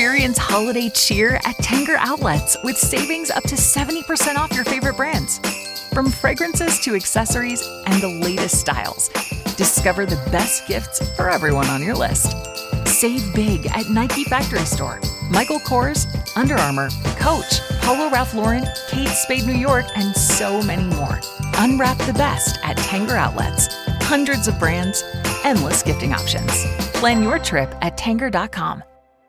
Experience holiday cheer at Tanger Outlets with savings up to 70% off your favorite brands. From fragrances to accessories and the latest styles, discover the best gifts for everyone on your list. Save big at Nike Factory Store, Michael Kors, Under Armour, Coach, Polo Ralph Lauren, Kate Spade New York, and so many more. Unwrap the best at Tanger Outlets. Hundreds of brands, endless gifting options. Plan your trip at Tanger.com.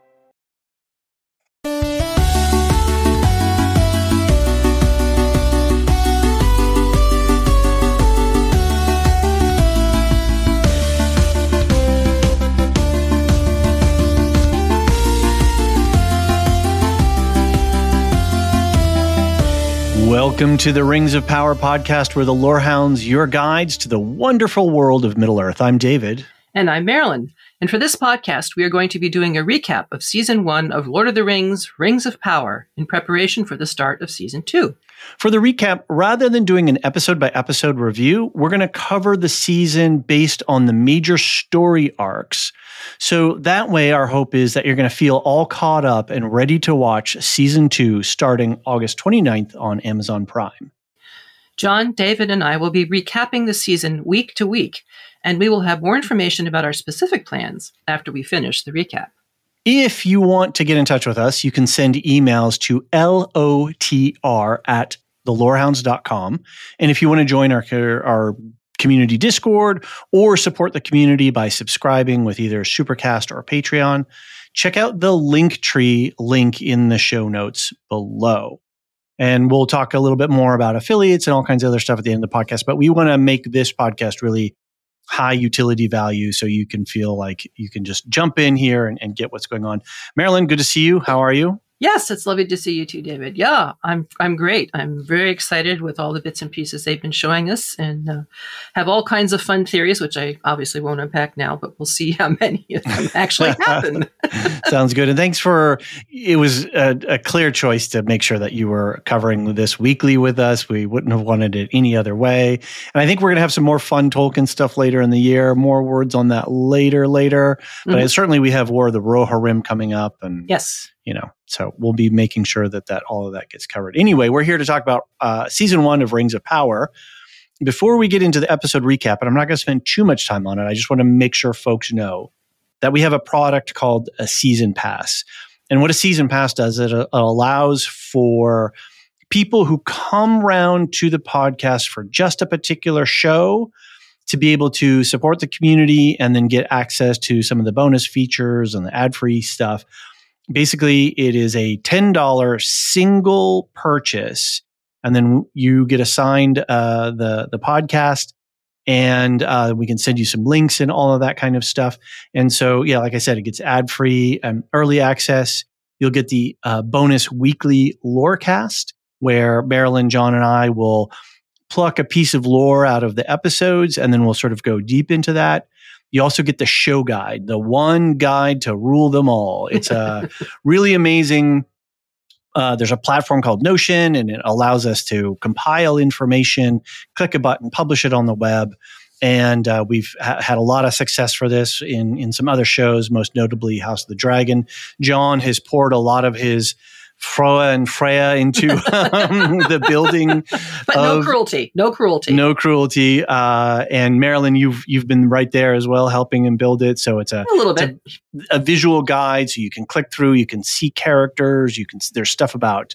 Welcome to the Rings of Power podcast, where the Lorehounds, your guides to the wonderful world of Middle-earth. I'm David. And I'm Marilyn. And for this podcast, we are going to be doing a recap of Season 1 of Lord of the Rings, Rings of Power, in preparation for the start of Season 2. For the recap, rather than doing an episode-by-episode review, we're going to cover the season based on the major story arcs. So that way, our hope is that you're going to feel all caught up and ready to watch Season 2 starting August 29th on Amazon Prime. John, David, and I will be recapping the season week to week, and we will have more information about our specific plans after we finish the recap. If you want to get in touch with us, you can send emails to lotr@thelorehounds.com. And if you want to join our community Discord or support the community by subscribing with either Supercast or Patreon, check out the Linktree link in the show notes below. And we'll talk a little bit more about affiliates and all kinds of other stuff at the end of the podcast. But we want to make this podcast really high utility value so you can feel like you can just jump in here and get what's going on. Marilyn, good to see you. How are you? Yes, it's lovely to see you too, David. Yeah, I'm great. I'm very excited with all the bits and pieces they've been showing us, and have all kinds of fun theories, which I obviously won't unpack now, but we'll see how many of them actually happen. Sounds good. And thanks it was a clear choice to make sure that you were covering this weekly with us. We wouldn't have wanted it any other way. And I think we're going to have some more fun Tolkien stuff later in the year, more words on that later. But certainly we have War of the Rohirrim coming up. And yes. So we'll be making sure that all of that gets covered. Anyway, we're here to talk about Season 1 of Rings of Power. Before we get into the episode recap, and I'm not going to spend too much time on it, I just want to make sure folks know that we have a product called a Season Pass. And what a Season Pass does, it allows for people who come round to the podcast for just a particular show to be able to support the community and then get access to some of the bonus features and the ad-free stuff. Basically, it is a $10 single purchase, and then you get assigned the podcast, and we can send you some links and all of that kind of stuff. And so, yeah, like I said, it gets ad-free and early access. You'll get the bonus weekly Lorecast, where Marilyn, John, and I will pluck a piece of lore out of the episodes, and then we'll sort of go deep into that. You also get the show guide, the one guide to rule them all. It's a really amazing. There's a platform called Notion, and it allows us to compile information, click a button, publish it on the web. And we've had a lot of success for this in some other shows, most notably House of the Dragon. John has poured a lot of his Froa and Freya into the building. But no cruelty. No cruelty. And Marilyn, you've been right there as well, helping him build it. So it's a little bit a visual guide, so you can click through, you can see characters, there's stuff about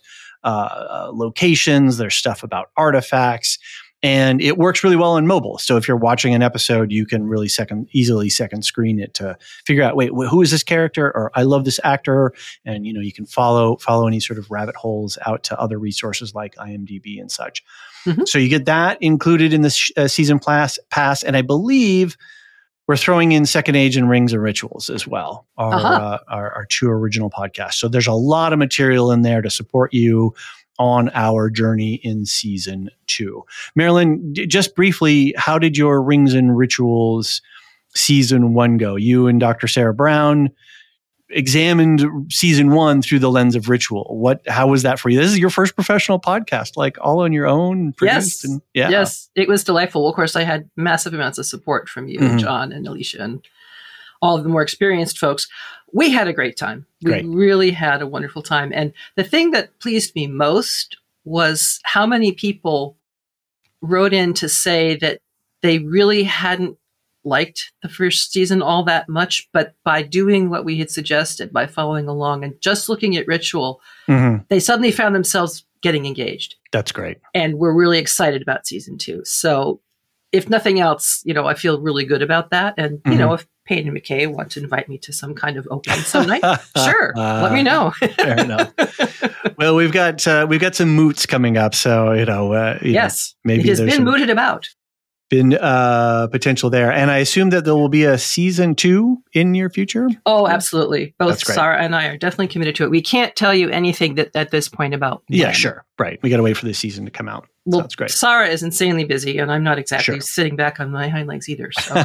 locations, there's stuff about artifacts. And it works really well on mobile. So if you're watching an episode, you can really easily second screen it to figure out, wait, who is this character? Or I love this actor. And, you can follow any sort of rabbit holes out to other resources like IMDb and such. Mm-hmm. So you get that included in the season pass. And I believe we're throwing in Second Age and Rings and Rituals as well, our two original podcasts. So there's a lot of material in there to support you on our journey in Season 2. Marilyn, just briefly, how did your Rings and Rituals Season 1 go? You and Dr. Sarah Brown examined Season 1 through the lens of ritual. How was that for you? This is your first professional podcast, like all on your own, produced. Yes. Yes, it was delightful. Of course, I had massive amounts of support from you, mm-hmm. John and Alicia, and all of the more experienced folks. We had a great time. We really had a wonderful time. And the thing that pleased me most was how many people wrote in to say that they really hadn't liked the first season all that much, but by doing what we had suggested, by following along and just looking at Ritual, they suddenly found themselves getting engaged. That's great. And we're really excited about season 2. So if nothing else, I feel really good about that. And, if Payne and McKay want to invite me to some kind of opening some night, sure, let me know. Fair enough. Well, we've got some moots coming up. So, yes, maybe it has been mooted about. Been potential there. And I assume that there will be a season 2 in your future? Oh, absolutely. Both Sarah and I are definitely committed to it. We can't tell you anything that at this point about when. Yeah, sure. Right. We got to wait for the season to come out. Well, sounds great. Sarah is insanely busy, and I'm not exactly sitting back on my hind legs either. So.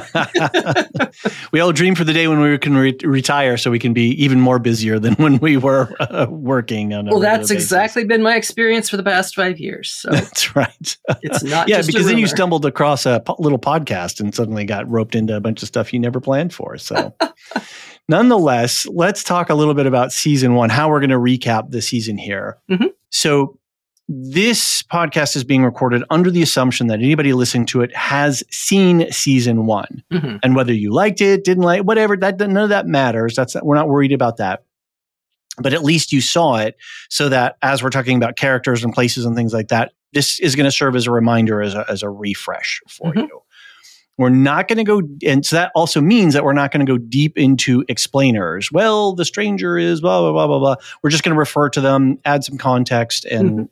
We all dream for the day when we can retire so we can be even more busier than when we were working on a regular that's basis. Exactly been my experience for the past 5 years. So. That's right. It's not yeah, just because a then you rumor. stumbled across a little podcast and suddenly got roped into a bunch of stuff you never planned for. So nonetheless, let's talk a little bit about season 1, how we're going to recap the season here. So this podcast is being recorded under the assumption that anybody listening to it has seen season 1. And whether you liked it, didn't like, whatever, none of that matters. We're not worried about that. But at least you saw it, so that as we're talking about characters and places and things like that, this is going to serve as a reminder, as a refresh for you. We're not going to go, and so that also means that we're not going to go deep into explainers. Well, the stranger is blah, blah, blah, blah, blah. We're just going to refer to them, add some context, and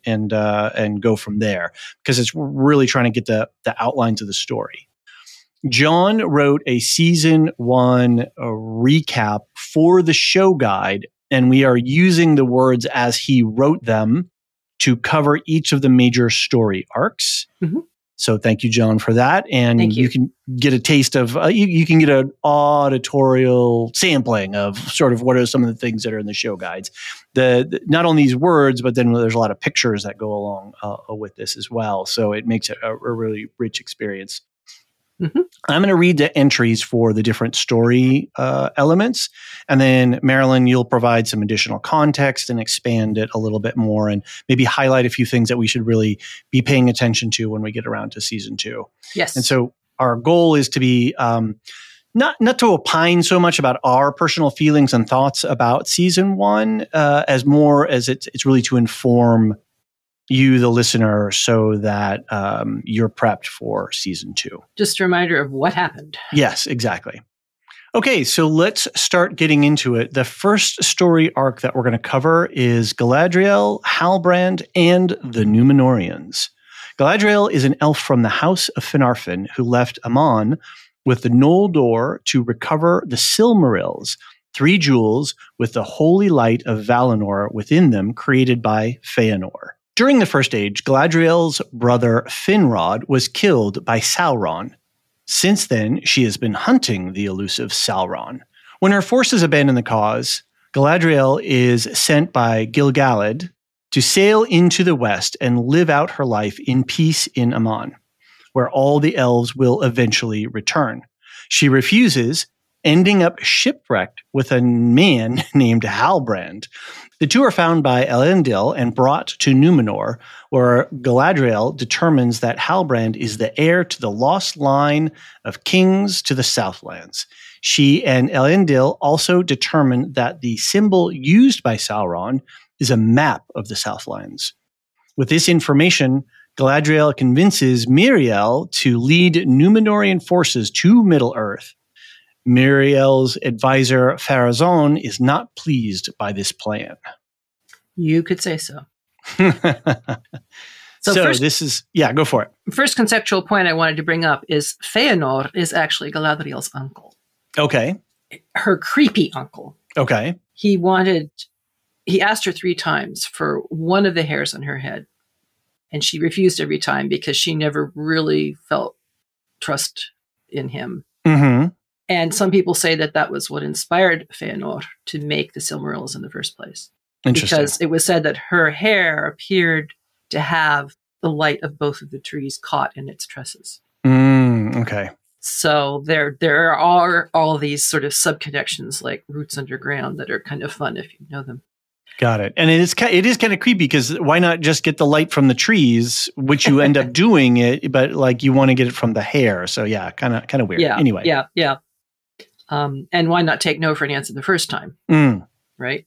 go from there, because it's really trying to get the outlines of the story. John wrote a season 1 recap for the show guide, and we are using the words as he wrote them to cover each of the major story arcs. So thank you, John, for that. And you can get a taste of, you can get an auditorial sampling of sort of what are some of the things that are in the show guides. Not only these words, but then there's a lot of pictures that go along with this as well. So it makes it a really rich experience. I'm going to read the entries for the different story elements. And then, Marilyn, you'll provide some additional context and expand it a little bit more and maybe highlight a few things that we should really be paying attention to when we get around to season 2. Yes. And so our goal is to be not to opine so much about our personal feelings and thoughts about season 1 as more as it's really to inform you, the listener, so that you're prepped for season 2. Just a reminder of what happened. Yes, exactly. Okay, so let's start getting into it. The first story arc that we're going to cover is Galadriel, Halbrand, and the Númenóreans. Galadriel is an elf from the House of Finarfin who left Aman with the Noldor to recover the Silmarils, 3 jewels with the holy light of Valinor within them, created by Feanor. During the First Age, Galadriel's brother Finrod was killed by Sauron. Since then, she has been hunting the elusive Sauron. When her forces abandon the cause, Galadriel is sent by Gil-galad to sail into the west and live out her life in peace in Aman, where all the elves will eventually return. She refuses, ending up shipwrecked with a man named Halbrand. The two are found by Elendil and brought to Númenor, where Galadriel determines that Halbrand is the heir to the lost line of kings to the Southlands. She and Elendil also determine that the symbol used by Sauron is a map of the Southlands. With this information, Galadriel convinces Miriel to lead Númenorian forces to Middle-earth. Miriel's advisor, Pharazôn, is not pleased by this plan. You could say so. Go for it. First conceptual point I wanted to bring up is Feanor is actually Galadriel's uncle. Okay. Her creepy uncle. Okay. He asked her 3 times for one of the hairs on her head. And she refused every time because she never really felt trust in him. And some people say that was what inspired Feanor to make the Silmarils in the first place. Interesting. Because it was said that her hair appeared to have the light of both of the trees caught in its tresses. Okay. So there are all these sort of sub-connections like roots underground that are kind of fun if you know them. Got it. And it is kind of creepy because why not just get the light from the trees, which you end up doing it, but like you want to get it from the hair. So yeah, kind of weird. Yeah. Anyway. Yeah. And why not take no for an answer the first time? Right.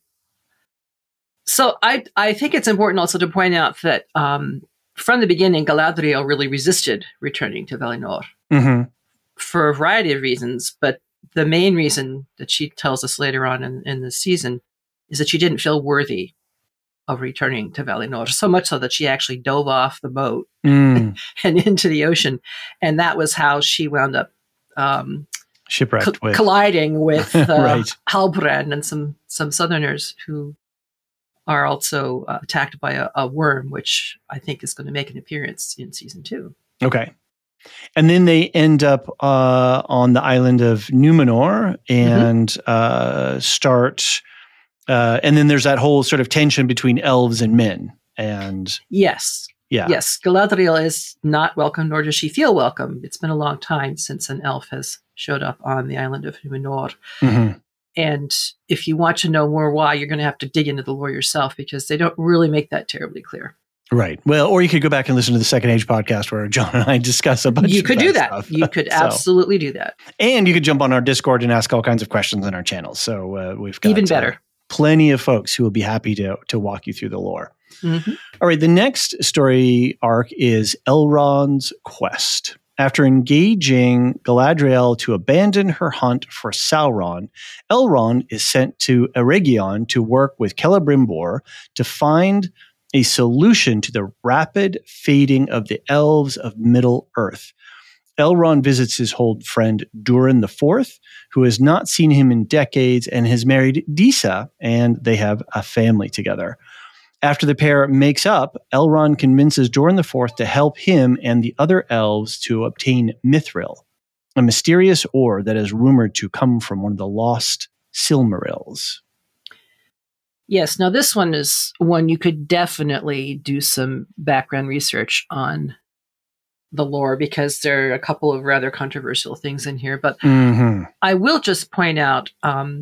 So I think it's important also to point out that from the beginning, Galadriel really resisted returning to Valinor for a variety of reasons. But the main reason that she tells us later on in the season is that she didn't feel worthy of returning to Valinor, so much so that she actually dove off the boat and into the ocean. And that was how she wound up shipwrecked colliding with right. Halbrand and some Southerners who are also attacked by a worm, which I think is going to make an appearance in season 2. Okay. And then they end up on the island of Numenor and start... and then there's that whole sort of tension between elves and men. And yes. Galadriel is not welcome, nor does she feel welcome. It's been a long time since an elf has showed up on the island of Numenor. And if you want to know more why, you're going to have to dig into the lore yourself because they don't really make that terribly clear. Right. Well, or you could go back and listen to the Second Age podcast where John and I discuss a bunch of stuff. You could do that. You could absolutely do that. And you could jump on our Discord and ask all kinds of questions on our channel. So we've got even better. Plenty of folks who will be happy to walk you through the lore. All right. The next story arc is Elrond's quest. After engaging Galadriel to abandon her hunt for Sauron, Elrond is sent to Eregion to work with Celebrimbor to find a solution to the rapid fading of the elves of Middle-earth. Elrond visits his old friend Durin IV, who has not seen him in decades and has married Disa, and they have a family together. After the pair makes up, Elrond convinces Durin IV to help him and the other elves to obtain Mithril, a mysterious ore that is rumored to come from one of the lost Silmarils. Yes, now this one is one you could definitely do some background research on the lore because there are a couple of rather controversial things in here. But I will just point out,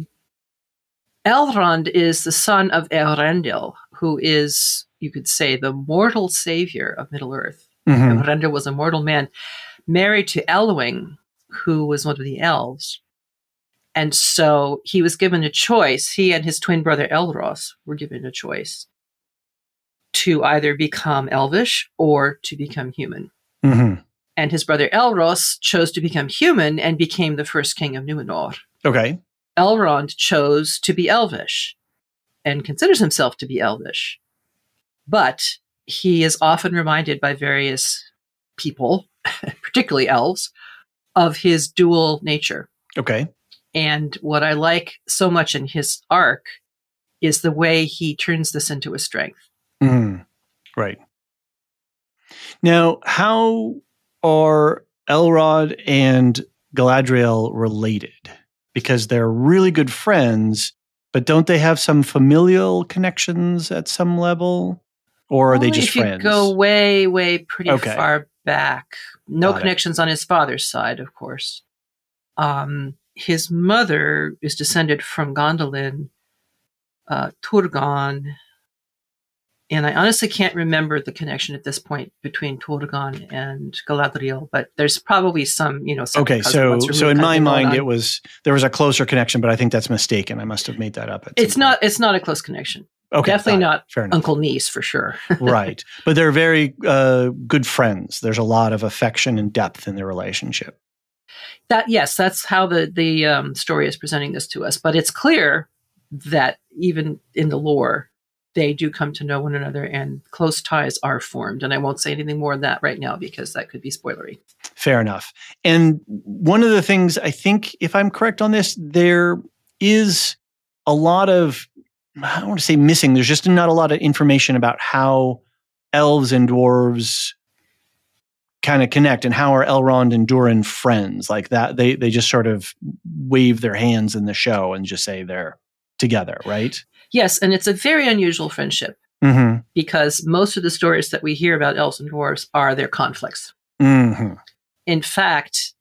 Elrond is the son of Eärendil, who is, you could say, the mortal savior of Middle-earth. Eärendil was a mortal man married to Elwing, who was one of the elves. And so he was given a choice. He and his twin brother Elros were given a choice to either become elvish or to become human. And his brother Elros chose to become human and became the first king of Numenor. Okay. Elrond chose to be elvish and considers himself to be elvish. But he is often reminded by various people, particularly elves, of his dual nature. Okay. And what I like so much in his arc is the way he turns this into a strength. Right. Now, how are Elrond and Galadriel related? Because they're really good friends, but don't they have some familial connections at some level? Or are they just friends? If you go way pretty far back. No connections on his father's side, of course. His mother is descended from Gondolin, Turgon, and I honestly can't remember the connection at this point between Turgon and Galadriel, but there's probably some, some okay. So in my mind, there was a closer connection, but I think that's mistaken. I must have made that up. It's not a close connection. Okay, definitely not uncle niece for sure. Right, but they're very good friends. There's a lot of affection and depth in their relationship. That's how the story is presenting this to us. But it's clear that even in the lore, they do come to know one another and close ties are formed. And I won't say anything more than that right now because that could be spoilery. Fair enough. And one of the things, I think, if I'm correct on this, there is a lot of, I don't want to say missing, there's just not a lot of information about how elves and dwarves kind of connect and how are Elrond and Durin friends like that. They just sort of wave their hands in the show and just say they're together, right? Yes, and it's a very unusual friendship because most of the stories that we hear about elves and dwarves are their conflicts. In fact,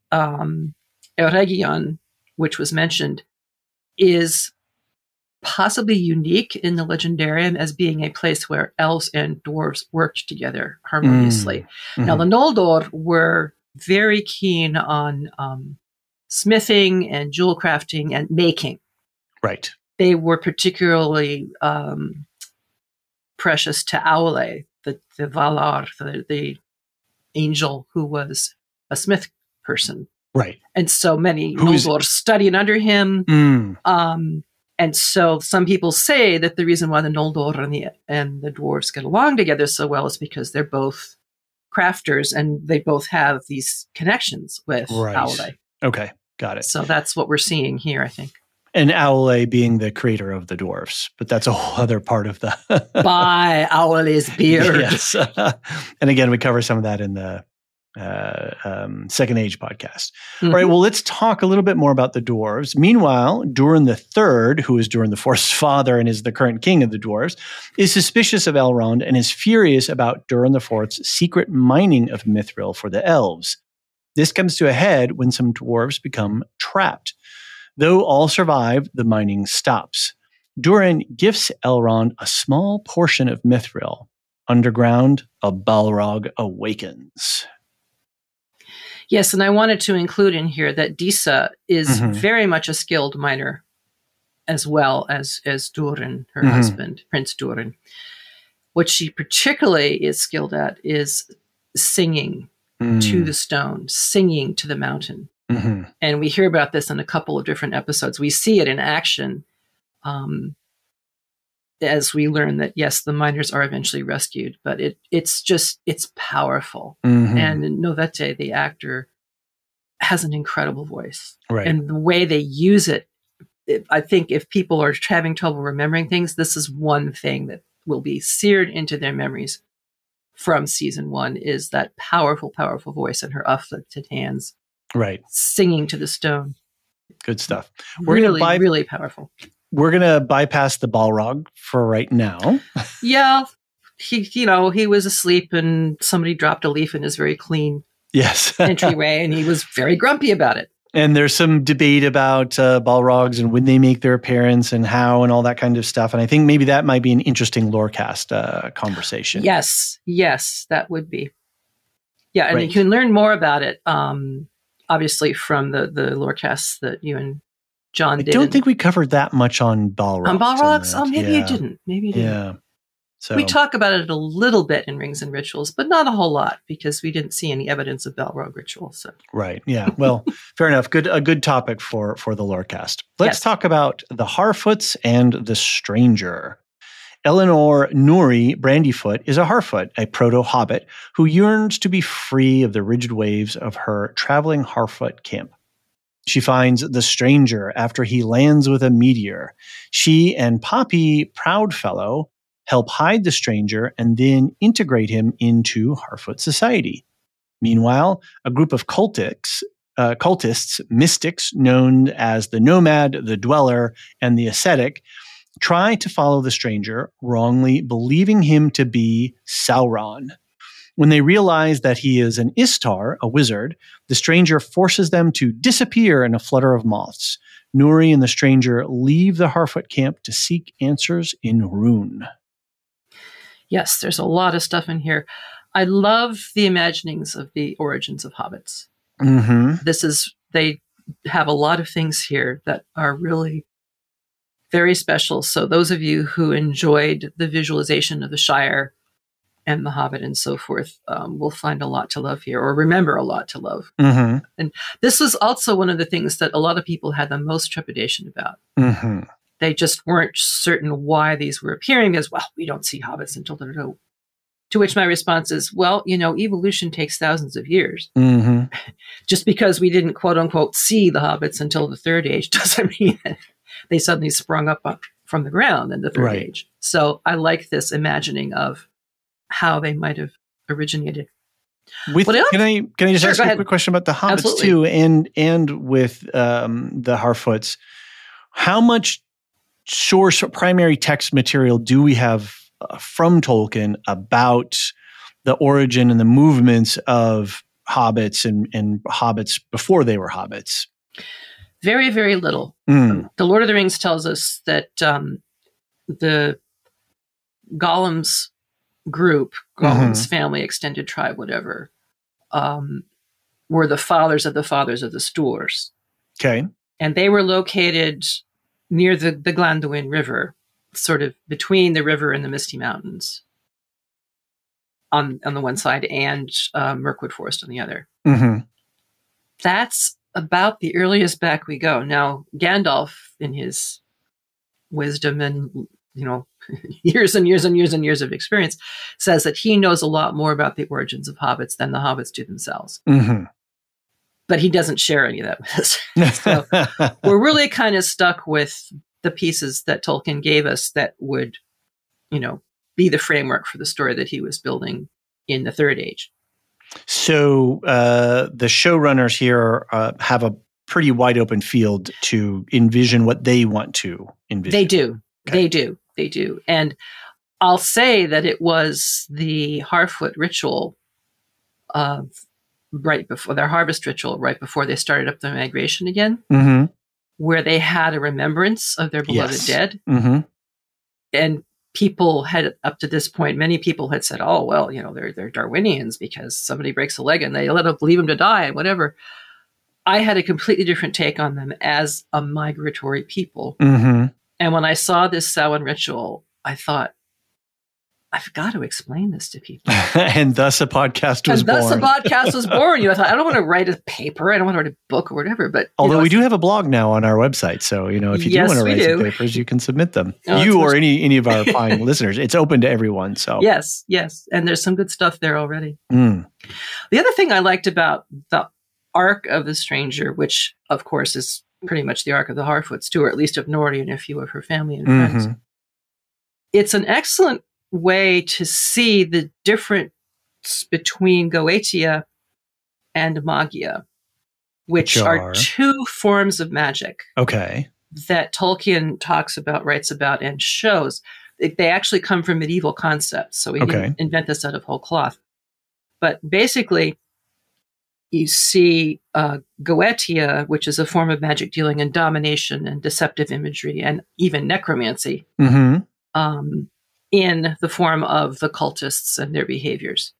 Eregion, which was mentioned, is possibly unique in the Legendarium as being a place where elves and dwarves worked together harmoniously. Now, the Noldor were very keen on smithing and jewel crafting and making. Right. They were particularly precious to Aule, the Valar, the angel who was a smith person. Right. And so many Noldor studied under him. And so some people say that the reason why the Noldor and the dwarves get along together so well is because they're both crafters and they both have these connections with Aule. Okay, got it. So that's what we're seeing here, I think. And Aule being the creator of the dwarves, but that's a whole other part of the... By Aule's beard. Yes. And again, we cover some of that in the Second Age podcast. All right, well, let's talk a little bit more about the dwarves. Meanwhile, Durin III, who is Durin IV's father and is the current king of the dwarves, is suspicious of Elrond and is furious about Durin IV's secret mining of Mithril for the elves. This comes to a head when some dwarves become trapped. Though all survive, the mining stops. Durin gifts Elrond a small portion of Mithril. Underground, a Balrog awakens. Yes, and I wanted to include in here that Disa is very much a skilled miner, as well as Durin, her husband, Prince Durin. What she particularly is skilled at is singing to the stone, singing to the mountain. And we hear about this in a couple of different episodes. We see it in action as we learn that, yes, the miners are eventually rescued, but it's powerful. And Novete, the actor, has an incredible voice. Right. And the way they use it, I think if people are having trouble remembering things, this is one thing that will be seared into their memories from season 1 is that powerful, powerful voice and her uplifted hands. Right. Singing to the stone. Good stuff. Really powerful. We're going to bypass the Balrog for right now. Yeah. He was asleep and somebody dropped a leaf in his very clean entryway and he was very grumpy about it. And there's some debate about Balrogs and when they make their appearance and how and all that kind of stuff. And I think maybe that might be an interesting Lorecast conversation. Yes, that would be. Yeah, and you can learn more about it, obviously, from the Lorecasts that you and John did. I don't think we covered that much on Balrogs. On Balrogs? Oh, maybe you didn't. Yeah. So we talk about it a little bit in Rings and Rituals, but not a whole lot because we didn't see any evidence of Balrog ritual. So right, yeah. Well, fair enough. A good topic for the Lorecast. Let's talk about the Harfoots and the Stranger. Eleanor Nuri Brandyfoot is a Harfoot, a proto-hobbit who yearns to be free of the rigid waves of her traveling Harfoot camp. She finds the Stranger after he lands with a meteor. She and Poppy Proudfellow help hide the Stranger and then integrate him into Harfoot society. Meanwhile, a group of cultists, mystics known as the Nomad, the Dweller, and the Ascetic, try to follow the Stranger, wrongly believing him to be Sauron. When they realize that he is an Istar, a wizard, the Stranger forces them to disappear in a flutter of moths. Nuri and the Stranger leave the Harfoot camp to seek answers in Rhûn. Yes, there's a lot of stuff in here. I love the imaginings of the origins of hobbits. They have a lot of things here that are really very special. So those of you who enjoyed the visualization of the Shire and the Hobbit and so forth will find a lot to love here, or remember a lot to love. And this was also one of the things that a lot of people had the most trepidation about. They just weren't certain why these were appearing as, well, we don't see hobbits until da-da-da. To which my response is, well, evolution takes thousands of years. Just because we didn't, quote unquote, see the hobbits until the Third Age doesn't mean that they suddenly sprung up from the ground in the Third Age. So I like this imagining of how they might have originated. Can I just ask you a quick question about the hobbits too, and with the Harfoots? How much source or primary text material do we have from Tolkien about the origin and the movements of hobbits and hobbits before they were hobbits? Very, very little. Mm. The Lord of the Rings tells us that the Gollum's group, Gollum's family, extended tribe, whatever, were the fathers of the Stoors. Okay. And they were located near the Glanduin River, sort of between the river and the Misty Mountains on the one side and Mirkwood Forest on the other. Mm-hmm. That's about the earliest back we go. Now, Gandalf, in his wisdom and, years and years and years and years of experience, says that he knows a lot more about the origins of hobbits than the hobbits do themselves. Mm-hmm. But he doesn't share any of that with us. So we're really kind of stuck with the pieces that Tolkien gave us that would, be the framework for the story that he was building in the Third Age. So the showrunners here have a pretty wide open field to envision what they want to envision. They do. Okay. They do. And I'll say that it was the Harfoot ritual right before their harvest ritual, right before they started up the migration again, where they had a remembrance of their beloved dead. Mm-hmm. And people had, up to this point, many people had said, oh, well, they're Darwinians because somebody breaks a leg and they leave them to die and whatever. I had a completely different take on them as a migratory people. Mm-hmm. And when I saw this Samhain ritual, I thought, I've got to explain this to people. And thus a podcast was born. I thought, I don't want to write a paper. I don't want to write a book or whatever. But although we do have a blog now on our website. So, if you do want to write some papers, you can submit them. You or any of our fine listeners. It's open to everyone. So Yes. And there's some good stuff there already. Mm. The other thing I liked about the arc of the stranger, which of course is pretty much the arc of the Harfoots too, or at least of Nori and a few of her family and friends. It's an excellent way to see the difference between Goetia and Magia, which are two forms of magic. Okay. That Tolkien writes about, and shows. They actually come from medieval concepts, so he didn't invent this out of whole cloth. But basically, you see Goetia, which is a form of magic dealing in domination and deceptive imagery and even necromancy. Mm-hmm. In the form of the cultists and their behaviors.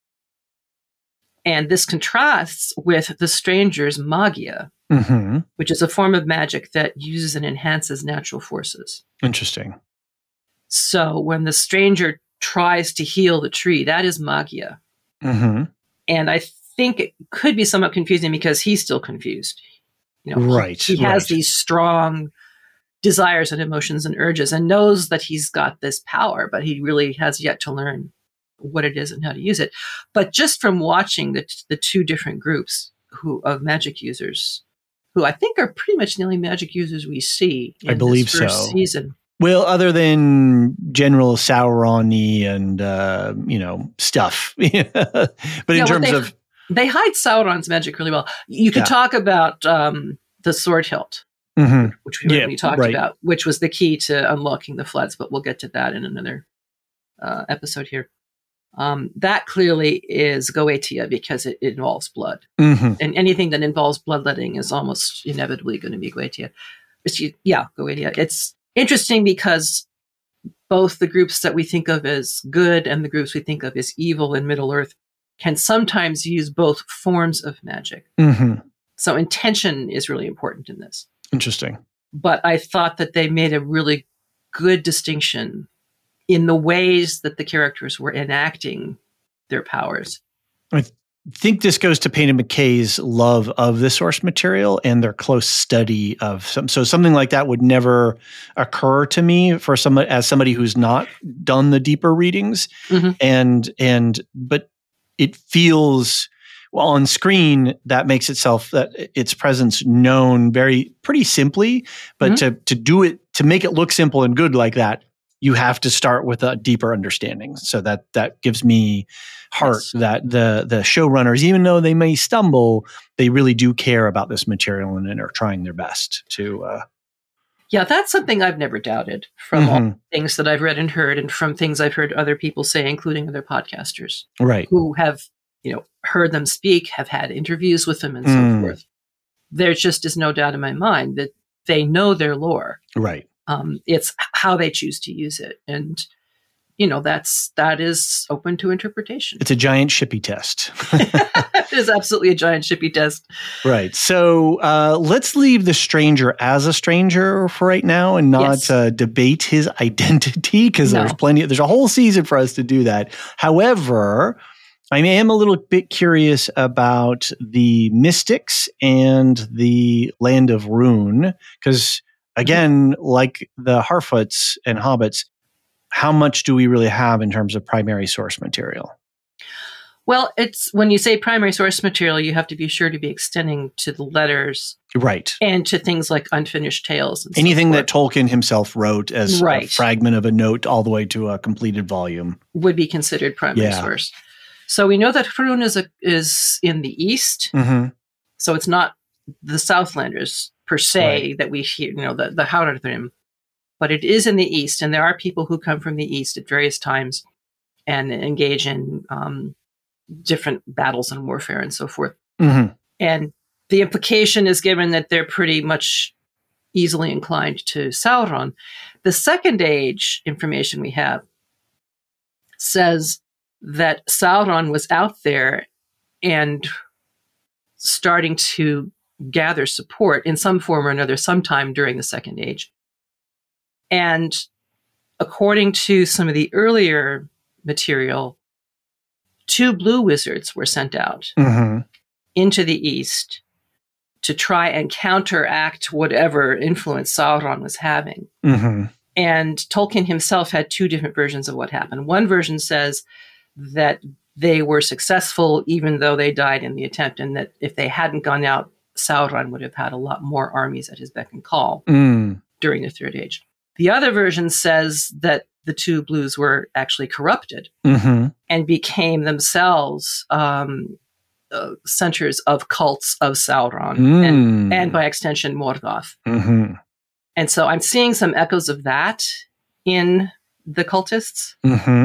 And this contrasts with the stranger's Magia, which is a form of magic that uses and enhances natural forces. Interesting. So when the stranger tries to heal the tree, that is Magia. Mm-hmm. And I think it could be somewhat confusing because he's still confused. He has these strong desires and emotions and urges and knows that he's got this power, but he really has yet to learn what it is and how to use it. But just from watching the two different groups of magic users, who I think are pretty much the only magic users we see in this first season. Well, other than General Sauron-y and, stuff. But in terms of... They hide Sauron's magic really well. You could talk about the sword hilt. Which we already talked about, which was the key to unlocking the floods, but we'll get to that in another episode here. That clearly is Goetia because it involves blood. And anything that involves bloodletting is almost inevitably going to be Goetia. Goetia. It's interesting because both the groups that we think of as good and the groups we think of as evil in Middle-earth can sometimes use both forms of magic. So intention is really important in this. Interesting. But I thought that they made a really good distinction in the ways that the characters were enacting their powers. I think this goes to Payne and McKay's love of the source material and their close study of something like that would never occur to me for as somebody who's not done the deeper readings. But it feels... Well, on screen, that makes its presence known pretty simply, but to do it, to make it look simple and good like that, you have to start with a deeper understanding. So that gives me heart that the showrunners, even though they may stumble, they really do care about this material and are trying their best to. That's something I've never doubted from all things that I've read and heard, and from things I've heard other people say, including other podcasters, right, who have heard them speak, have had interviews with them, and so forth. There just is no doubt in my mind that they know their lore. Right. It's how they choose to use it. And, that is open to interpretation. It's a giant shippy test. It is absolutely a giant shippy test. Right. So let's leave the stranger as a stranger for right now and not debate his identity, because there's a whole season for us to do that. However, I am a little bit curious about the mystics and the land of Rune, because again, like the Harfoots and Hobbits, how much do we really have in terms of primary source material? Well, it's when you say primary source material, you have to be sure to be extending to the letters, right, and to things like unfinished tales. And anything that Tolkien himself wrote as right. a fragment of a note, all the way to a completed volume, would be considered primary source. So we know that Hrun is in the east, so it's not the Southlanders per se that we hear, the Haurathrym, but it is in the east, and there are people who come from the east at various times and engage in different battles and warfare and so forth. And the implication is given that they're pretty much easily inclined to Sauron. The Second Age information we have says that Sauron was out there and starting to gather support in some form or another sometime during the Second Age. And according to some of the earlier material, 2 blue wizards were sent out into the east to try and counteract whatever influence Sauron was having. And Tolkien himself had 2 different versions of what happened. One version says that they were successful even though they died in the attempt, and that if they hadn't gone out, Sauron would have had a lot more armies at his beck and call during the Third Age. The other version says that the 2 blues were actually corrupted and became themselves centers of cults of Sauron and by extension Morgoth. And so I'm seeing some echoes of that in the cultists,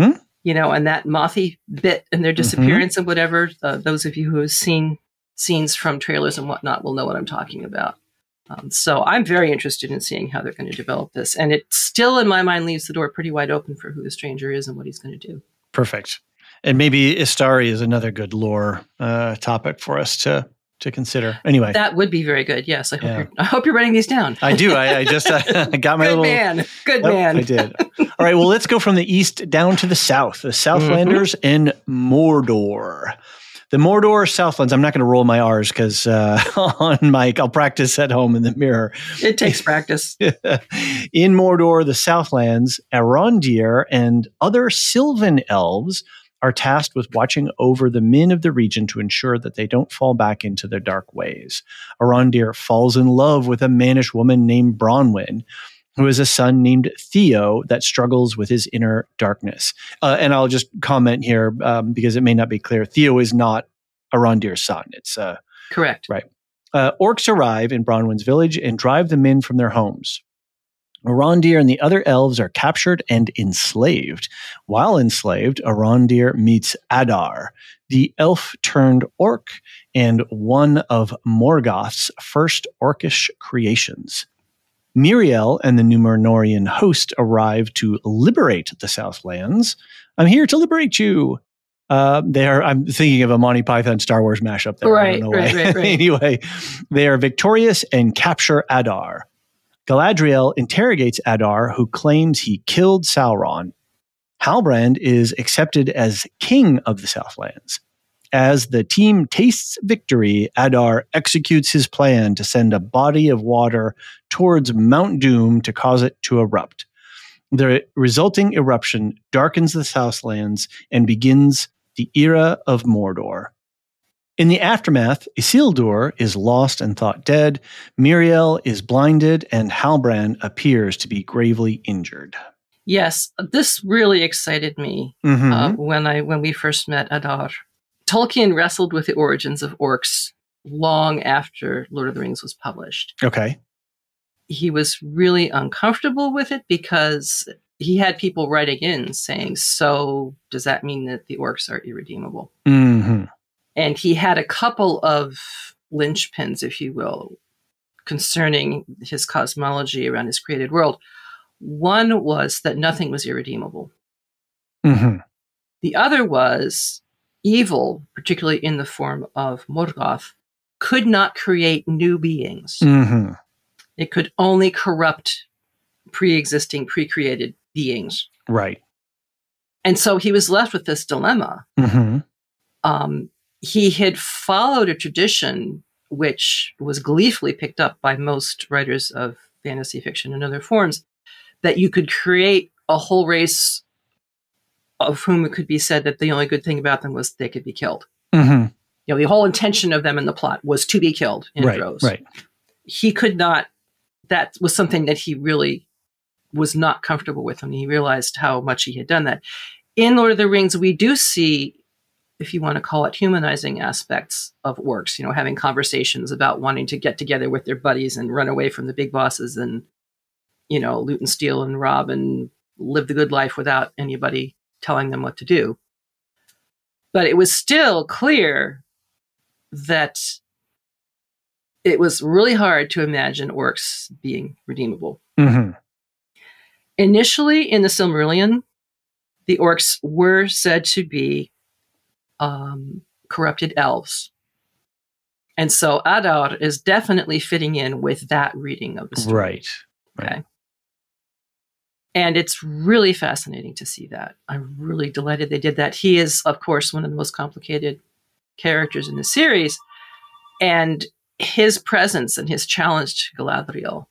and that mothy bit and their disappearance and whatever. Those of you who have seen scenes from trailers and whatnot will know what I'm talking about. So I'm very interested in seeing how they're going to develop this. And it still, in my mind, leaves the door pretty wide open for who the stranger is and what he's going to do. Perfect. And maybe Istari is another good lore topic for us to consider. Anyway. That would be very good. Yes. I hope you're writing these down. I do. I just I got my good little... Good man. I did. All right. Well, let's go from the east down to the south. The Southlanders in Mordor. The Mordor Southlands, I'm not going to roll my R's because on mic, I'll practice at home in the mirror. It takes practice. In Mordor, the Southlands, Arondir and other Sylvan elves are tasked with watching over the men of the region to ensure that they don't fall back into their dark ways. Arondir falls in love with a mannish woman named Bronwyn, who has a son named Theo that struggles with his inner darkness. And I'll just comment here because it may not be clear. Theo is not Arondir's son. It's correct. Right. Orcs arrive in Bronwyn's village and drive the men from their homes. Arondir and the other elves are captured and enslaved. While enslaved, Arondir meets Adar, the elf-turned-orc and one of Morgoth's first orcish creations. Miriel and the Númenórean host arrive to liberate the Southlands. I'm here to liberate you. I'm thinking of a Monty Python Star Wars mashup there. Right. Anyway, they are victorious and capture Adar. Galadriel interrogates Adar, who claims he killed Sauron. Halbrand is accepted as king of the Southlands. As the team tastes victory, Adar executes his plan to send a body of water towards Mount Doom to cause it to erupt. The resulting eruption darkens the Southlands and begins the era of Mordor. In the aftermath, Isildur is lost and thought dead, Miriel is blinded, and Halbrand appears to be gravely injured. Yes, this really excited me when we first met Adar. Tolkien wrestled with the origins of orcs long after Lord of the Rings was published. Okay. He was really uncomfortable with it because he had people writing in saying, so does that mean that the orcs are irredeemable? And he had a couple of linchpins, if you will, concerning his cosmology around his created world. One was that nothing was irredeemable. Mm-hmm. The other was evil, particularly in the form of Morgoth, could not create new beings. Mm-hmm. It could only corrupt pre-existing, pre-created beings. Right. And so he was left with this dilemma. Mm-hmm. He had followed a tradition which was gleefully picked up by most writers of fantasy fiction and other forms, that you could create a whole race of whom it could be said that the only good thing about them was they could be killed. Mm-hmm. You know, the whole intention of them in the plot was to be killed in droves. Right. He could not, that was something that he really was not comfortable with when he realized how much he had done that. In Lord of the Rings, we do see, if you want to call it, humanizing aspects of orcs, you know, having conversations about wanting to get together with their buddies and run away from the big bosses and, you know, loot and steal and rob and live the good life without anybody telling them what to do. But it was still clear that it was really hard to imagine orcs being redeemable. Mm-hmm. Initially, in the Silmarillion, the orcs were said to be corrupted elves. And so Adar is definitely fitting in with that reading of the story. Right. Okay. And it's really fascinating to see that. I'm really delighted they did that. He is, of course, one of the most complicated characters in the series. And his presence and his challenge to Galadriel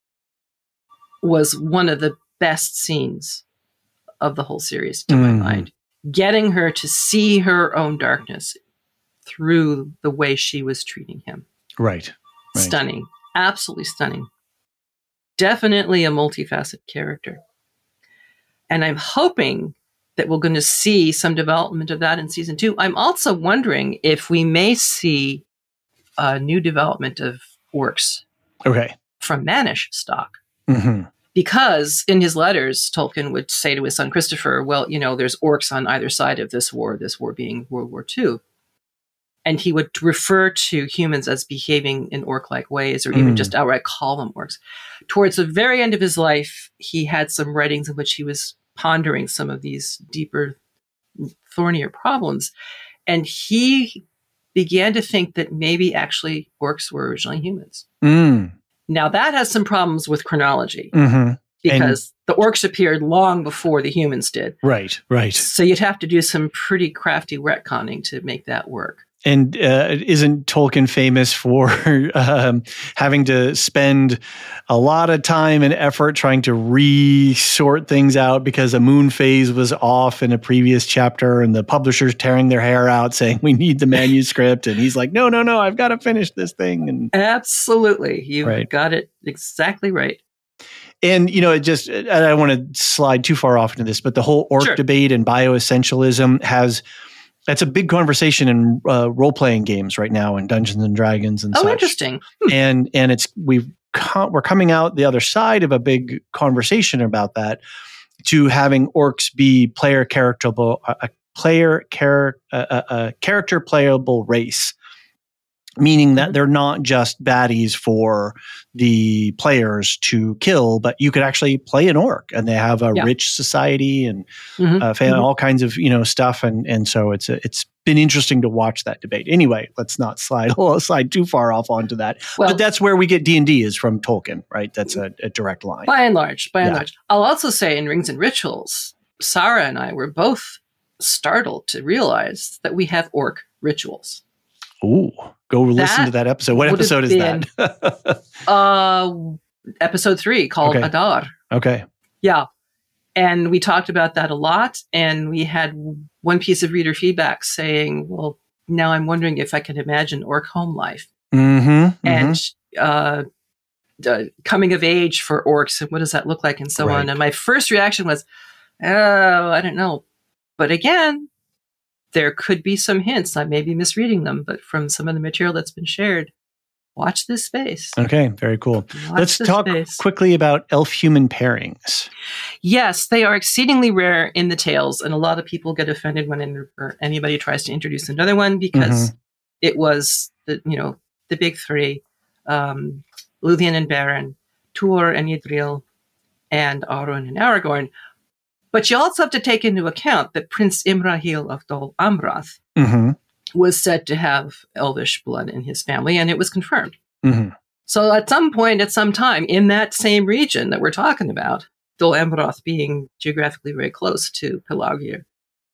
was one of the best scenes of the whole series, to my mind. Getting her to see her own darkness through the way she was treating him. Right. Stunning. Absolutely stunning. Definitely a multifaceted character. And I'm hoping that we're going to see some development of that in season 2. I'm also wondering if we may see a new development of orcs from Manish stock. Mm-hmm. Because in his letters, Tolkien would say to his son Christopher, well, you know, there's orcs on either side of this war being World War II. And he would refer to humans as behaving in orc-like ways, or even just outright call them orcs. Towards the very end of his life, he had some writings in which he was pondering some of these deeper, thornier problems. And he began to think that maybe actually orcs were originally humans. Now, that has some problems with chronology, because the orcs appeared long before the humans did. Right. So you'd have to do some pretty crafty retconning to make that work. And isn't Tolkien famous for having to spend a lot of time and effort trying to re-sort things out because a moon phase was off in a previous chapter and the publishers tearing their hair out saying, we need the manuscript. And he's like, no, I've got to finish this thing. And absolutely. You've got it exactly right. And, you know, I don't want to slide too far off into this, but the whole orc debate and bioessentialism that's a big conversation in role-playing games right now in Dungeons and Dragons and such. Oh, interesting. And we're coming out the other side of a big conversation about that, to having orcs be a character playable race. Meaning that they're not just baddies for the players to kill, but you could actually play an orc, and they have a rich society and all kinds of stuff, and so it's been interesting to watch that debate. Anyway, let's not slide too far off onto that. Well, but that's where we get D&D is from Tolkien, right? That's a direct line. By and large. I'll also say in Rings and Rituals, Sarah and I were both startled to realize that we have orc rituals. Ooh, go listen to that episode. What episode is that? Episode 3 called Adar. Okay. Yeah. And we talked about that a lot. And we had one piece of reader feedback saying, well, now I'm wondering if I can imagine orc home life. And coming of age for orcs, and what does that look like, and so on. And my first reaction was, oh, I don't know. But again, there could be some hints. I may be misreading them, but from some of the material that's been shared, watch this space. Okay, very cool. Let's talk quickly about elf-human pairings. Yes, they are exceedingly rare in the tales, and a lot of people get offended when anybody tries to introduce another one, because it was the big three, Luthien and Beren, Tuor and Yidril, and Arwen and Aragorn. But you also have to take into account that Prince Imrahil of Dol Amroth was said to have Elvish blood in his family, and it was confirmed. So at some point, at some time, in that same region that we're talking about, Dol Amroth being geographically very close to Pelargir,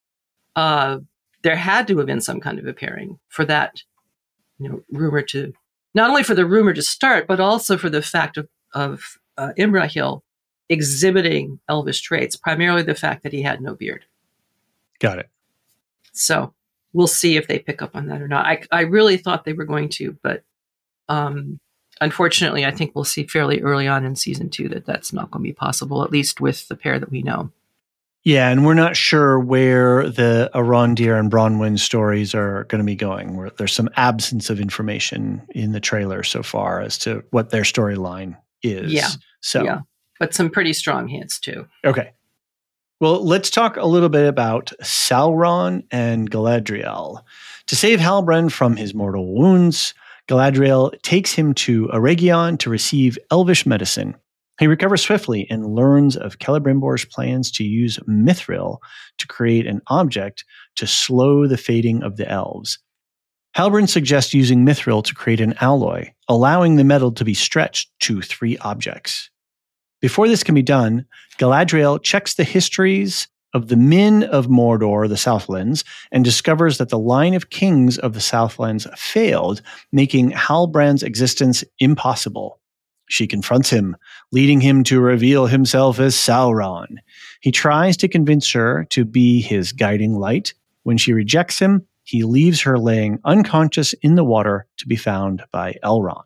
there had to have been some kind of a pairing for that, rumor to, not only for the rumor to start, but also for the fact of Imrahil exhibiting Elvish traits, primarily the fact that he had no beard. Got it. So we'll see if they pick up on that or not. I really thought they were going to, but unfortunately, I think we'll see fairly early on in season 2 that that's not going to be possible, at least with the pair that we know. Yeah, and we're not sure where the Arondir and Bronwyn stories are going to be going. There's some absence of information in the trailer so far as to what their storyline is. Yeah, but some pretty strong hints too. Okay. Well, let's talk a little bit about Sauron and Galadriel. To save Halbrand from his mortal wounds, Galadriel takes him to Eregion to receive elvish medicine. He recovers swiftly and learns of Celebrimbor's plans to use Mithril to create an object to slow the fading of the elves. Halbrand suggests using Mithril to create an alloy, allowing the metal to be stretched to 3 objects. Before this can be done, Galadriel checks the histories of the Min of Mordor, the Southlands, and discovers that the line of kings of the Southlands failed, making Halbrand's existence impossible. She confronts him, leading him to reveal himself as Sauron. He tries to convince her to be his guiding light. When she rejects him, he leaves her laying unconscious in the water to be found by Elrond.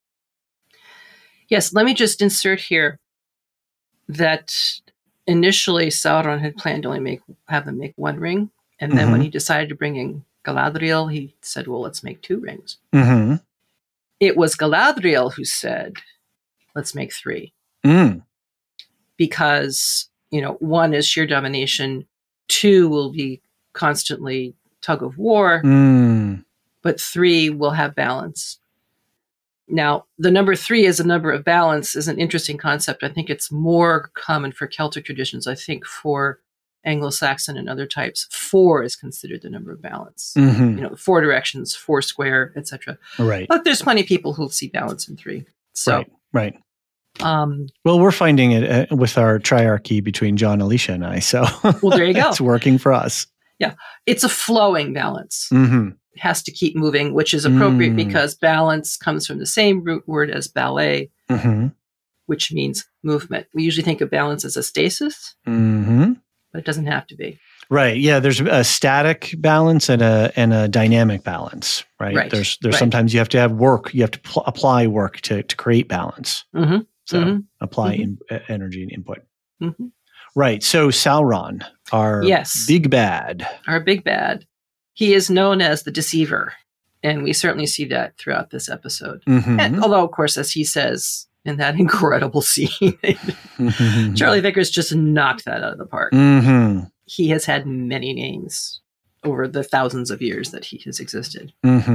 Yes, let me just insert here that initially Sauron had planned to only have them make 1 ring. And then when he decided to bring in Galadriel, he said, well, let's make 2 rings. It was Galadriel who said, let's make 3. Because, 1 is sheer domination. 2 will be constantly tug of war. But 3 will have balance. Now, the number 3 as a number of balance is an interesting concept. I think it's more common for Celtic traditions. I think for Anglo-Saxon and other types, 4 is considered the number of balance. 4 directions, 4 square, etc. Right. But there's plenty of people who see balance in 3. So, right. Well, we're finding it with our triarchy between John, Alicia, and I. So, well, there you go. It's working for us. Yeah, it's a flowing balance. It has to keep moving, which is appropriate because balance comes from the same root word as ballet, which means movement. We usually think of balance as a stasis, but it doesn't have to be. Right. Yeah. There's a static balance and a dynamic balance. Right. There's sometimes you have to have work. You have to apply work to create balance. So apply energy and input. Right. So Sauron, our big bad. Our big bad. He is known as the Deceiver, and we certainly see that throughout this episode. And although, of course, as he says in that incredible scene, Charlie Vickers just knocked that out of the park. He has had many names over the thousands of years that he has existed.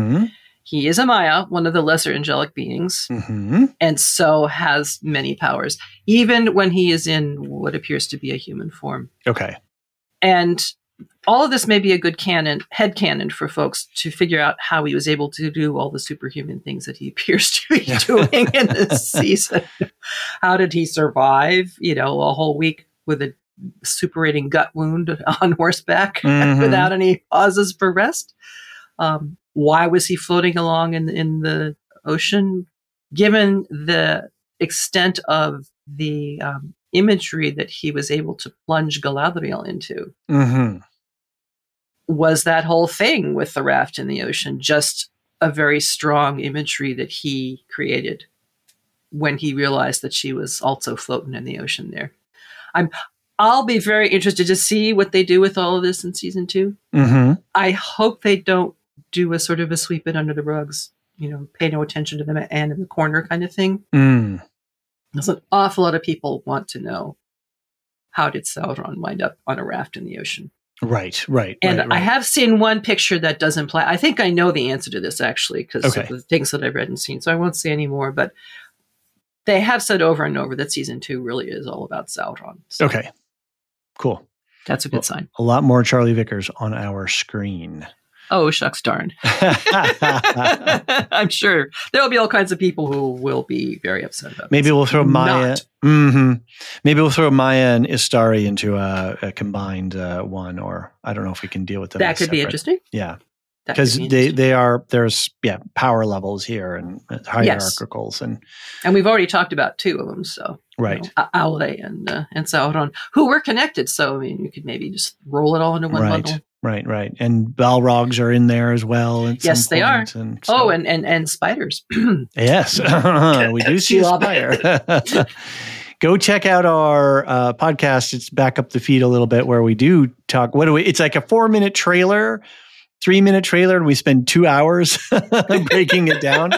He is a Maya, one of the lesser angelic beings, and so has many powers, even when he is in what appears to be a human form. Okay. And all of this may be a good headcanon for folks to figure out how he was able to do all the superhuman things that he appears to be doing in this season. How did he survive, a whole week with a suppurating gut wound on horseback without any pauses for rest? Why was he floating along in the ocean? Given the extent of the imagery that he was able to plunge Galadriel into, was that whole thing with the raft in the ocean just a very strong imagery that he created when he realized that she was also floating in the ocean there? I'll be very interested to see what they do with all of this in season 2. I hope they don't do a sort of a sweep it under the rugs, pay no attention to them and in the corner kind of thing. There's an awful lot of people want to know, how did Sauron wind up on a raft in the ocean? Right. And I have seen one picture that does imply, I think I know the answer to this actually, because of the things that I've read and seen, so I won't say any more, but they have said over and over that season 2 really is all about Sauron. So okay. Cool. That's a good sign. A lot more Charlie Vickers on our screen. Oh, shucks darn. I'm sure there will be all kinds of people who will be very upset about Maybe this. we'll throw Maya. Maybe we'll throw Maya and Istari into a combined one, or I don't know if we can deal with them. That could be interesting. Yeah. Because there's power levels here and hierarchicals. And we've already talked about 2 of them. So right. Aule and Sauron, who were connected. So, I mean, you could maybe just roll it all into one bundle. Right. And Balrogs are in there as well. Yes, they are. And so, and spiders. Yes, we do see a spider. Go check out our podcast. It's back up the feed a little bit where we do talk. It's like a 4-minute trailer, 3-minute trailer, and we spend 2 hours breaking it down.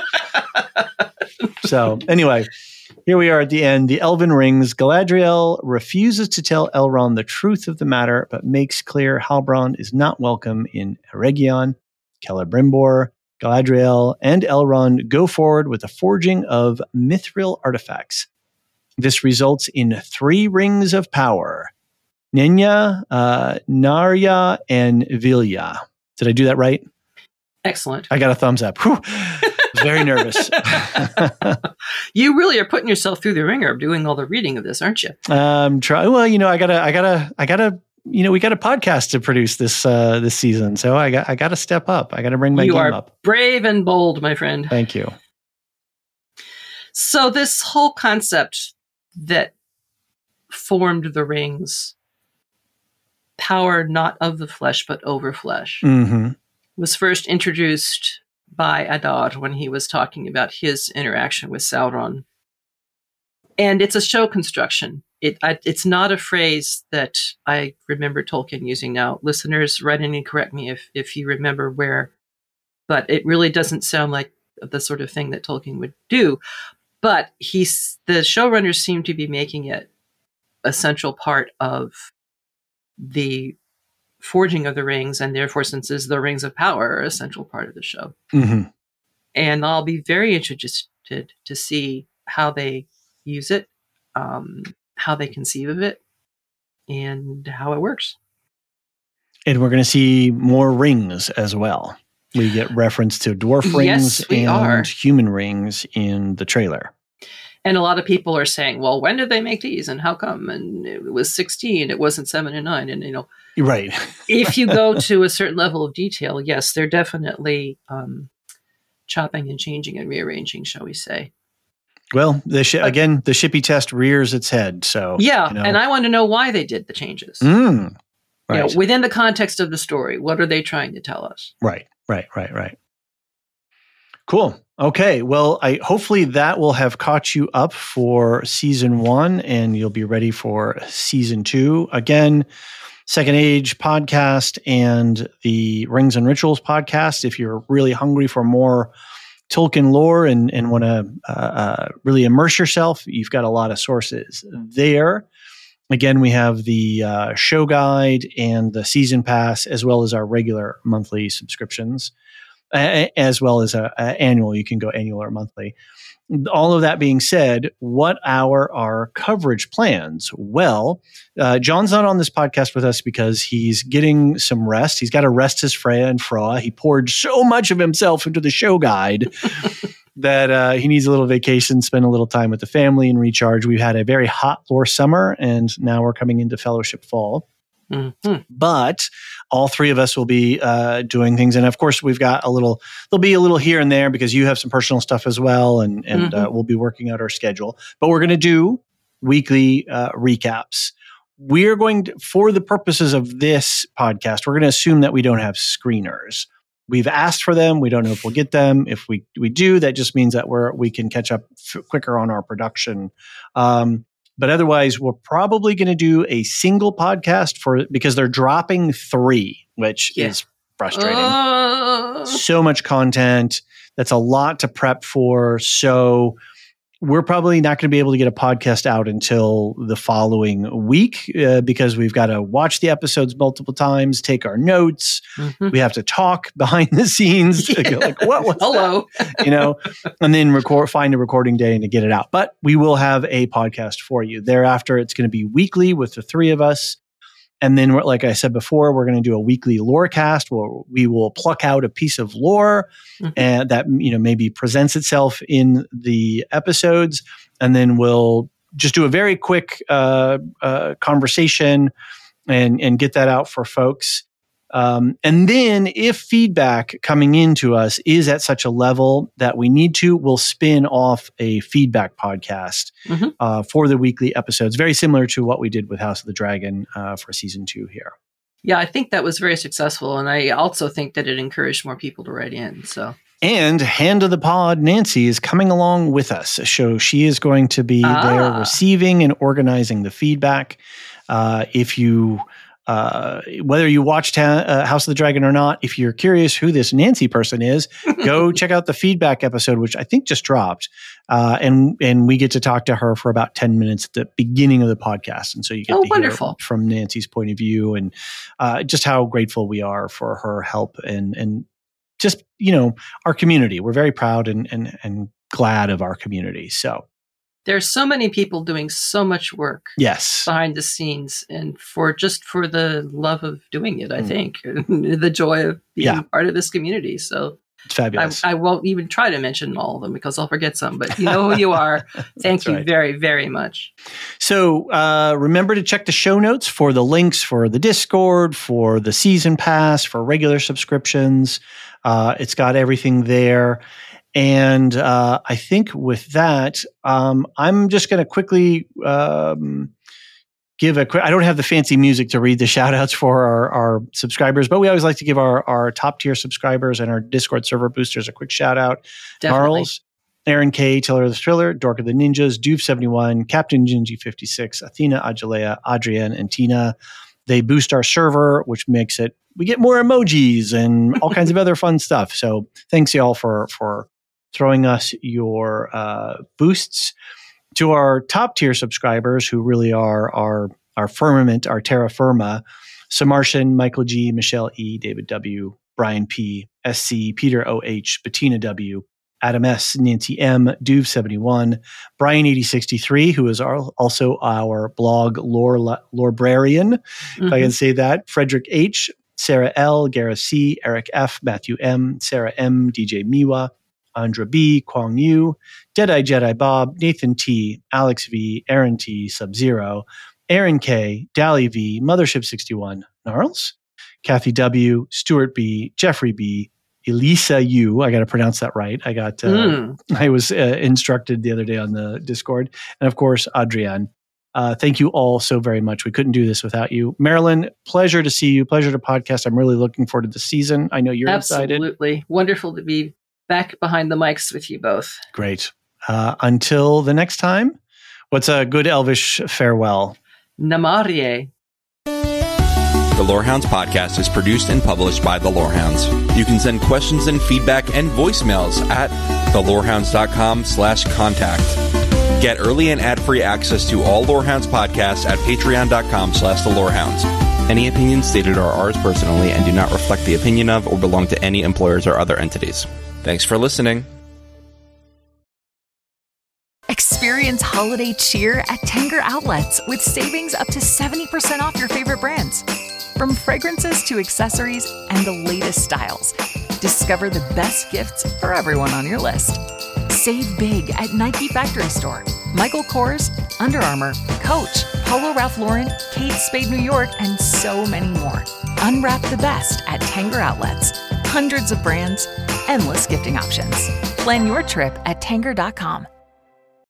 So anyway, here we are at the end. The Elven Rings. Galadriel refuses to tell Elrond the truth of the matter, but makes clear Halbrand is not welcome in Eregion. Celebrimbor, Galadriel, and Elrond go forward with the forging of mithril artifacts. This results in 3 rings of power. Nenya, Narya, and Vilya. Did I do that right? Excellent. I got a thumbs up. Whew. Very nervous. You really are putting yourself through the ringer of doing all the reading of this, aren't you? Well, I gotta, we got a podcast to produce this season, so I got to step up. I got to bring my game up. You are brave and bold, my friend. Thank you. So this whole concept that formed the rings, power not of the flesh but over flesh, was first introduced by Adar when he was talking about his interaction with Sauron. And it's a show construction. It's not a phrase that I remember Tolkien using now. Listeners, write in and correct me if you remember where. But it really doesn't sound like the sort of thing that Tolkien would do. But the showrunners seem to be making it a central part of the forging of the rings, and therefore, since it's the Rings of Power, are a central part of the show. And I'll be very interested to see how they use it, how they conceive of it, and how it works. And we're going to see more rings as well. We get reference to dwarf rings and human rings in the trailer. And a lot of people are saying, well, when did they make these and how come? And it was 16, it wasn't 7 and 9. And, right. If you go to a certain level of detail, yes, they're definitely chopping and changing and rearranging, shall we say. Well, the Shippy test rears its head. So and I want to know why they did the changes. Right. Within the context of the story, what are they trying to tell us? Right. Cool. Okay. Well, hopefully that will have caught you up for season 1 and you'll be ready for season 2. Again, Second Age podcast and the Rings and Rituals podcast. If you're really hungry for more Tolkien lore and want to really immerse yourself, you've got a lot of sources there. Again, we have the show guide and the season pass, as well as our regular monthly subscriptions, as well as annual. You can go annual or monthly. All of that being said, what are our coverage plans? Well, John's not on this podcast with us because he's getting some rest. He's got to rest his Freya and Froa. He poured so much of himself into the show guide that he needs a little vacation, spend a little time with the family and recharge. We've had a very hot lore summer, and now we're coming into Fellowship fall. But all 3 of us will be doing things. And of course, there'll be a little here and there because you have some personal stuff as well. And we'll be working out our schedule. But we're going to do weekly recaps. We're going to, for the purposes of this podcast, we're going to assume that we don't have screeners. We've asked for them. We don't know if we'll get them. If we do, that just means that we can catch up quicker on our production. But otherwise, we're probably going to do a single podcast because they're dropping 3, which is frustrating. So much content. That's a lot to prep for. So we're probably not going to be able to get a podcast out until the following week because we've got to watch the episodes multiple times, take our notes. Mm-hmm. We have to talk behind the scenes. Yeah. Like, what was hello? That? And then find a recording day and to get it out. But we will have a podcast for you. Thereafter, it's going to be weekly with the three of us. And then, like I said before, we're going to do a weekly lore cast where we will pluck out a piece of lore and that maybe presents itself in the episodes, and then we'll just do a very quick conversation and get that out for folks. And then if feedback coming into us is at such a level that we need to, we'll spin off a feedback podcast for the weekly episodes, very similar to what we did with House of the Dragon for season 2 here. Yeah, I think that was very successful. And I also think that it encouraged more people to write in. And Hand of the Pod, Nancy, is coming along with us. So she is going to be there receiving and organizing the feedback. If you... whether you watched House of the Dragon or not, if you're curious who this Nancy person is, go check out the feedback episode, which I think just dropped. And we get to talk to her for about 10 minutes at the beginning of the podcast. And so you get to hear from Nancy's point of view and just how grateful we are for her help and just, our community. We're very proud and glad of our community. So there's so many people doing so much work behind the scenes and for the love of doing it, I think, the joy of being part of this community. So it's fabulous. I won't even try to mention all of them because I'll forget some, but you know who you are. Thank you very, very much. So remember to check the show notes for the links for the Discord, for the season pass, for regular subscriptions. It's got everything there. And I think with that, I'm just going to quickly give a quick. I don't have the fancy music to read the shout outs for our subscribers, but we always like to give our top tier subscribers and our Discord server boosters a quick shout out. Gnarls, Aaron K, Tiller of the Thriller, Dork of the Ninjas, Doof71, Captain Gingy 56, Athena, Ajalea, Adrienne, and Tina. They boost our server, which makes it, we get more emojis and all kinds of other fun stuff. So thanks y'all for throwing us your boosts. To our top tier subscribers who really are our firmament, our terra firma, Samartian, Michael G, Michelle E, David W, Brian P, SC, Peter OH, Bettina W, Adam S, Nancy M, Duve71, Brian 8063, who is also our blog Lorebrarian, if I can say that, Frederick H, Sarah L, Gareth C, Eric F, Matthew M, Sarah M, DJ Miwa, Andra B, Kwang Yu, Deadeye Jedi Bob, Nathan T, Alex V, Aaron T, Sub-Zero, Aaron K, Dally V, Mothership 61, Gnarls, Kathy W, Stuart B, Jeffrey B, Elisa U. I got to pronounce that right. I was instructed the other day on the Discord, and of course, Adrienne. Thank you all so very much. We couldn't do this without you. Marilyn, pleasure to see you. Pleasure to podcast. I'm really looking forward to the season. I know you're excited. Absolutely. Wonderful to be back behind the mics with you both. Great. Until the next time, what's a good Elvish farewell? Namarie. The Lorehounds podcast is produced and published by The Lorehounds. You can send questions and feedback and voicemails at thelorehounds.com/contact. Get early and ad-free access to all Lorehounds podcasts at patreon.com/thelorehounds. Any opinions stated are ours personally and do not reflect the opinion of or belong to any employers or other entities. Thanks for listening. Experience holiday cheer at Tanger Outlets with savings up to 70% off your favorite brands. From fragrances to accessories and the latest styles, discover the best gifts for everyone on your list. Save big at Nike Factory Store, Michael Kors, Under Armour, Coach, Polo Ralph Lauren, Kate Spade New York, and so many more. Unwrap the best at Tanger Outlets. Hundreds of brands, endless gifting options. Plan your trip at Tanger.com.